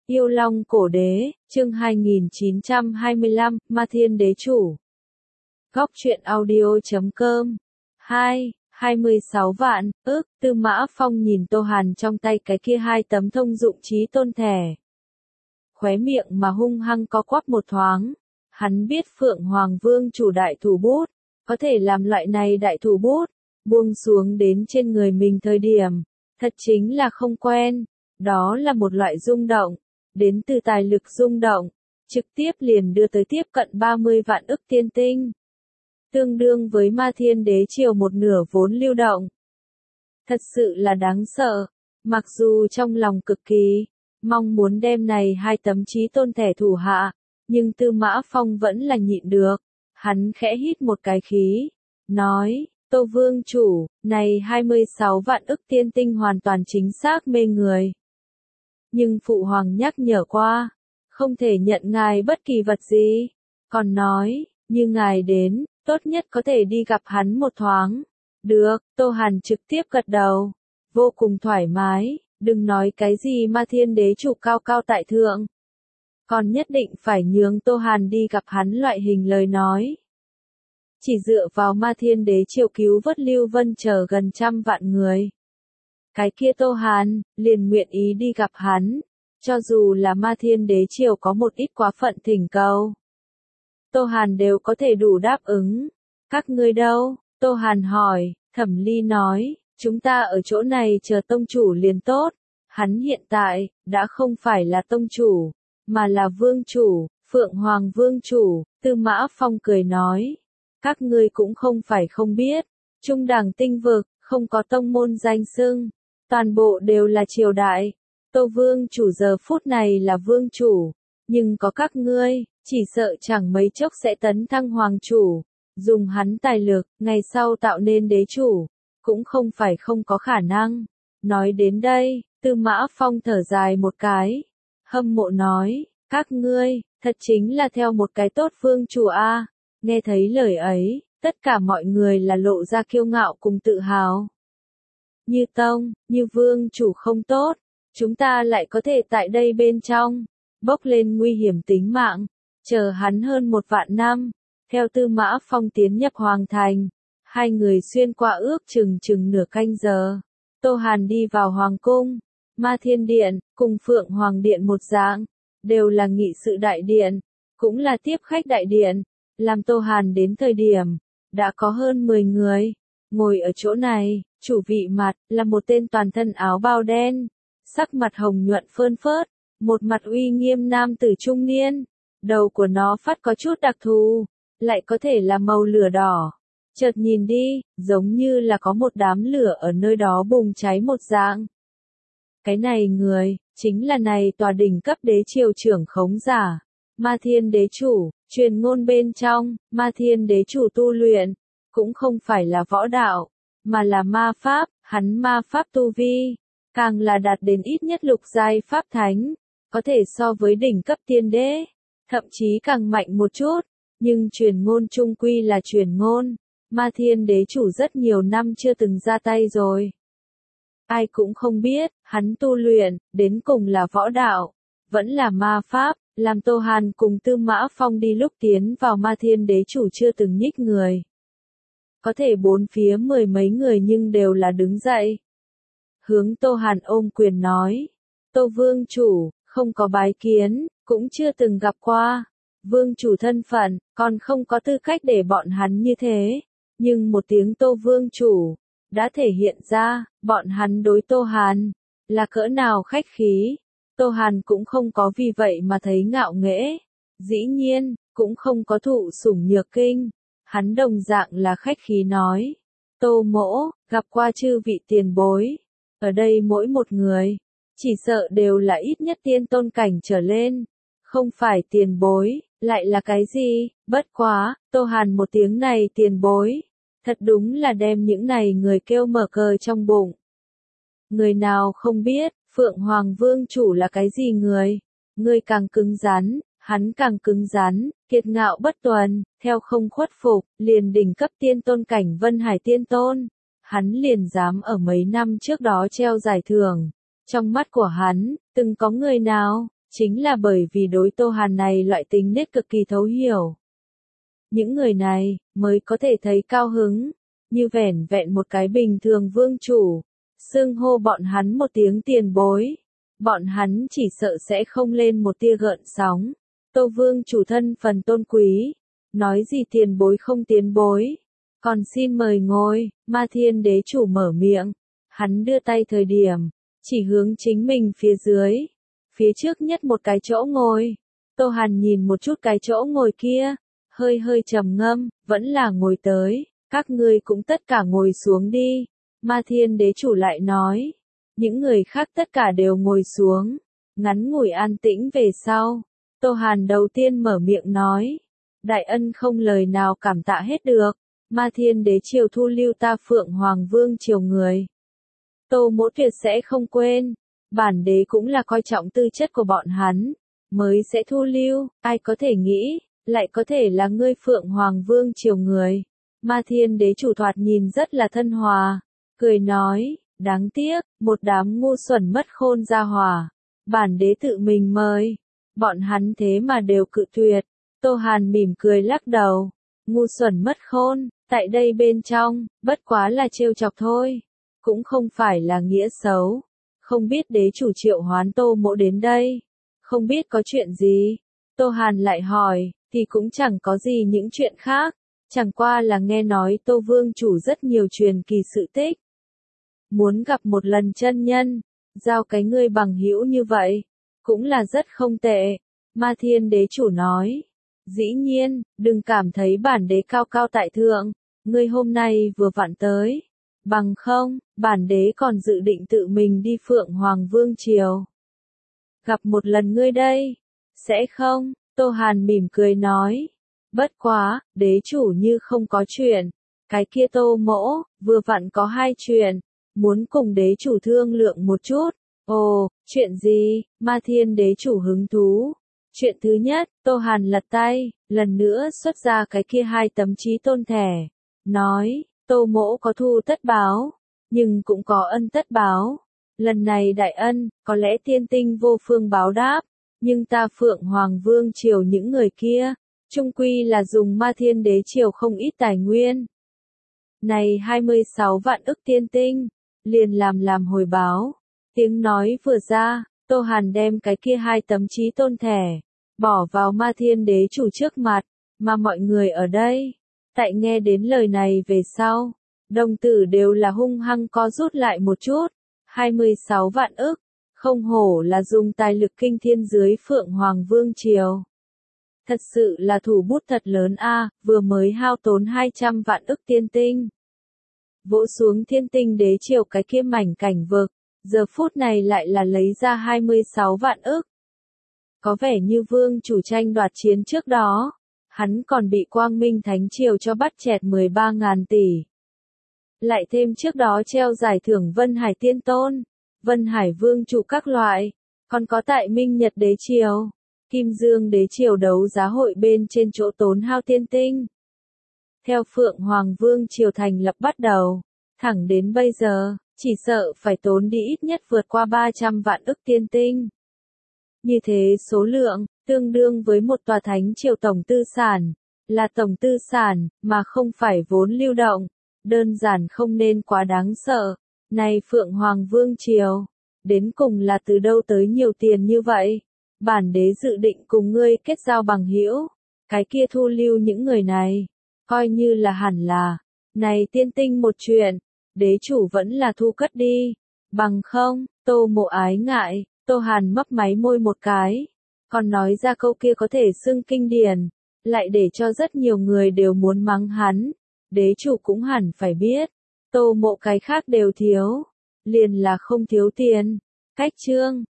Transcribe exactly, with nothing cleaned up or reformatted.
Yêu Long Cổ Đế, chương hai nghìn chín trăm hai mươi lăm, Ma Thiên Đế Chủ. Góc truyện audio chấm com. hai, hai mươi sáu vạn, ức, Tư Mã Phong nhìn Tô Hàn trong tay cái kia hai tấm thông dụng chí tôn thẻ. Khóe miệng mà hung hăng có quắp một thoáng. Hắn biết Phượng Hoàng Vương chủ đại thủ bút, có thể làm loại này đại thủ bút, buông xuống đến trên người mình thời điểm, thật chính là không quen. Đó là một loại rung động, đến từ tài lực rung động, trực tiếp liền đưa tới tiếp cận ba mươi vạn ức tiên tinh. Tương đương với Ma Thiên Đế triều một nửa vốn lưu động. Thật sự là đáng sợ, mặc dù trong lòng cực kỳ mong muốn đem này hai tấm chí tôn thẻ thủ hạ, nhưng Tư Mã Phong vẫn là nhịn được. Hắn khẽ hít một cái khí, nói, Tô Vương chủ, này hai mươi sáu vạn ức tiên tinh hoàn toàn chính xác mê người. Nhưng Phụ Hoàng nhắc nhở qua, không thể nhận ngài bất kỳ vật gì. Còn nói, như ngài đến, tốt nhất có thể đi gặp hắn một thoáng. Được, Tô Hàn trực tiếp gật đầu. Vô cùng thoải mái, đừng nói cái gì Ma Thiên Đế chủ cao cao tại thượng. Còn nhất định phải nhường Tô Hàn đi gặp hắn loại hình lời nói. Chỉ dựa vào Ma Thiên Đế triều cứu vớt Lưu Vân chờ gần trăm vạn người. Cái kia Tô Hàn, liền nguyện ý đi gặp hắn, cho dù là Ma Thiên Đế triều có một ít quá phận thỉnh cầu. Tô Hàn đều có thể đủ đáp ứng. Các ngươi đâu? Tô Hàn hỏi. Thẩm Ly nói, chúng ta ở chỗ này chờ tông chủ liền tốt. Hắn hiện tại, đã không phải là tông chủ, mà là vương chủ, Phượng Hoàng Vương chủ. Tư Mã Phong cười nói, các ngươi cũng không phải không biết, Trung Đẳng tinh vực, không có tông môn danh xưng, toàn bộ đều là triều đại. Tô Vương chủ giờ phút này là vương chủ, nhưng có các ngươi, chỉ sợ chẳng mấy chốc sẽ tấn thăng hoàng chủ, dùng hắn tài lực, ngày sau tạo nên đế chủ, cũng không phải không có khả năng. Nói đến đây, Tư Mã Phong thở dài một cái, hâm mộ nói, các ngươi, thật chính là theo một cái tốt vương chủ a. Nghe thấy lời ấy, tất cả mọi người là lộ ra kiêu ngạo cùng tự hào. Như tông, như vương chủ không tốt, chúng ta lại có thể tại đây bên trong, bốc lên nguy hiểm tính mạng, chờ hắn hơn một vạn năm. Theo Tư Mã Phong tiến nhập Hoàng Thành, hai người xuyên qua ước chừng chừng nửa canh giờ. Tô Hàn đi vào Hoàng Cung, Ma Thiên Điện, cùng Phượng Hoàng Điện một dạng, đều là nghị sự đại điện, cũng là tiếp khách đại điện. Làm Tô Hàn đến thời điểm, đã có hơn mười người, ngồi ở chỗ này, chủ vị mặt, là một tên toàn thân áo bào đen, sắc mặt hồng nhuận phơn phớt, một mặt uy nghiêm nam tử trung niên, đầu của nó phát có chút đặc thù, lại có thể là màu lửa đỏ, chợt nhìn đi, giống như là có một đám lửa ở nơi đó bùng cháy một dạng. Cái này người, chính là này tòa đỉnh cấp đế triều trưởng khống giả, Ma Thiên Đế chủ. Truyền ngôn bên trong, Ma Thiên Đế chủ tu luyện, cũng không phải là võ đạo, mà là ma pháp. Hắn ma pháp tu vi, càng là đạt đến ít nhất lục giai pháp thánh, có thể so với đỉnh cấp tiên đế, thậm chí càng mạnh một chút. Nhưng truyền ngôn chung quy là truyền ngôn, Ma Thiên Đế chủ rất nhiều năm chưa từng ra tay rồi. Ai cũng không biết, hắn tu luyện, đến cùng là võ đạo, vẫn là ma pháp. Làm Tô Hàn cùng Tư Mã Phong đi lúc tiến vào Ma Thiên Đế chủ chưa từng nhích người. Có thể bốn phía mười mấy người nhưng đều là đứng dậy. Hướng Tô Hàn ôm quyền nói. Tô Vương chủ, không có bái kiến, cũng chưa từng gặp qua. Vương chủ thân phận, còn không có tư cách để bọn hắn như thế. Nhưng một tiếng Tô Vương chủ, đã thể hiện ra, bọn hắn đối Tô Hàn, là cỡ nào khách khí. Tô Hàn cũng không có vì vậy mà thấy ngạo nghễ, dĩ nhiên, cũng không có thụ sủng nhược kinh, hắn đồng dạng là khách khí nói, Tô mỗ, gặp qua chư vị tiền bối, ở đây mỗi một người, chỉ sợ đều là ít nhất tiên tôn cảnh trở lên, không phải tiền bối, lại là cái gì, bất quá, Tô Hàn một tiếng này tiền bối, thật đúng là đem những này người kêu mở cờ trong bụng. Người nào không biết, Phượng Hoàng Vương chủ là cái gì người? Người càng cứng rắn, hắn càng cứng rắn, kiệt ngạo bất tuần, theo không khuất phục, liền đỉnh cấp tiên tôn cảnh Vân Hải tiên tôn. Hắn liền dám ở mấy năm trước đó treo giải thưởng. Trong mắt của hắn, từng có người nào, chính là bởi vì đối Tô Hàn này loại tính nết cực kỳ thấu hiểu. Những người này, mới có thể thấy cao hứng, như vẻn vẹn một cái bình thường vương chủ, xưng hô bọn hắn một tiếng tiền bối. Bọn hắn chỉ sợ sẽ không lên một tia gợn sóng. Tô vương chủ thân phần tôn quý, nói gì tiền bối không tiền bối. Còn xin mời ngồi, Ma Thiên đế chủ mở miệng. Hắn đưa tay thời điểm, chỉ hướng chính mình phía dưới. Phía trước nhất một cái chỗ ngồi. Tô Hàn nhìn một chút cái chỗ ngồi kia, hơi hơi trầm ngâm, vẫn là ngồi tới. Các ngươi cũng tất cả ngồi xuống đi. Ma Thiên đế chủ lại nói. Những người khác tất cả đều ngồi xuống. Ngắn ngủi an tĩnh về sau. Tô Hàn đầu tiên mở miệng nói. Đại ân không lời nào cảm tạ hết được. Ma Thiên đế triều thu lưu ta Phượng Hoàng Vương triều người. Tô Mỗ tuyệt sẽ không quên. Bản đế cũng là coi trọng tư chất của bọn hắn. Mới sẽ thu lưu. Ai có thể nghĩ. Lại có thể là ngươi Phượng Hoàng Vương triều người. Ma Thiên đế chủ thoạt nhìn rất là thân hòa. Cười nói. Đáng tiếc. Một đám ngu xuẩn mất khôn ra hòa. Bản đế tự mình mời. Bọn hắn thế mà đều cự tuyệt. Tô Hàn mỉm cười lắc đầu. Ngu xuẩn mất khôn. Tại đây bên trong, bất quá là trêu chọc thôi. Cũng không phải là nghĩa xấu. Không biết đế chủ triệu hoán Tô Mỗ đến đây. Không biết có chuyện gì. Tô Hàn lại hỏi, thì cũng chẳng có gì những chuyện khác. Chẳng qua là nghe nói Tô Vương chủ rất nhiều truyền kỳ sự tích. Muốn gặp một lần chân nhân, giao cái ngươi bằng hữu như vậy, cũng là rất không tệ. Ma Thiên đế chủ nói. Dĩ nhiên, đừng cảm thấy bản đế cao cao tại thượng. Ngươi hôm nay vừa vặn tới. Bằng không, bản đế còn dự định tự mình đi Phượng Hoàng Vương triều. Gặp một lần ngươi đây. Sẽ không, Tô Hàn mỉm cười nói. Bất quá, đế chủ như không có chuyện. Cái kia Tô Mỗ, vừa vặn có hai chuyện. Muốn cùng đế chủ thương lượng một chút. Ồ, chuyện gì? Ma Thiên đế chủ hứng thú. Chuyện thứ nhất, Tô Hàn lật tay, lần nữa xuất ra cái kia hai tấm chí tôn thẻ. Nói, Tô Mỗ có thu tất báo, nhưng cũng có ân tất báo. Lần này đại ân, có lẽ tiên tinh vô phương báo đáp, nhưng ta Phượng Hoàng Vương triều những người kia, chung quy là dùng Ma Thiên đế triều không ít tài nguyên. Này hai mươi sáu vạn ức tiên tinh, liền làm làm hồi báo. Tiếng nói vừa ra, Tô Hàn đem cái kia hai tấm chí tôn thẻ, bỏ vào Ma Thiên đế chủ trước mặt, mà mọi người ở đây. Tại nghe đến lời này về sau, đồng tử đều là hung hăng co rút lại một chút. hai mươi sáu vạn ức, không hổ là dùng tài lực kinh thiên dưới Phượng Hoàng Vương triều. Thật sự là thủ bút thật lớn a, vừa mới hao tốn hai trăm vạn ức tiên tinh. Vỗ xuống thiên tinh đế triều cái kia mảnh cảnh vực, giờ phút này lại là lấy ra hai mươi sáu vạn ức. Có vẻ như vương chủ tranh đoạt chiến trước đó, hắn còn bị Quang Minh Thánh Triều cho bắt chẹt mười ba ngàn tỷ. Lại thêm trước đó treo giải thưởng Vân Hải Tiên Tôn, Vân Hải Vương chủ các loại, còn có tại Minh Nhật Đế Triều, Kim Dương Đế Triều đấu giá hội bên trên chỗ tốn hao tiên tinh. Theo Phượng Hoàng Vương triều thành lập bắt đầu, thẳng đến bây giờ, chỉ sợ phải tốn đi ít nhất vượt qua ba trăm vạn ức tiên tinh. Như thế số lượng, tương đương với một tòa thánh triều tổng tư sản, là tổng tư sản, mà không phải vốn lưu động, đơn giản không nên quá đáng sợ. Này Phượng Hoàng Vương triều, đến cùng là từ đâu tới nhiều tiền như vậy? Bản đế dự định cùng ngươi kết giao bằng hữu, cái kia thu lưu những người này, coi như là hẳn là. Này tiên tinh một chuyện, đế chủ vẫn là thu cất đi, bằng không, Tô Mộ ái ngại. Tô Hàn mấp máy môi một cái, còn nói ra câu kia có thể xưng kinh điển, lại để cho rất nhiều người đều muốn mắng hắn. Đế chủ cũng hẳn phải biết, Tô Mộ cái khác đều thiếu, liền là không thiếu tiền. Cách chương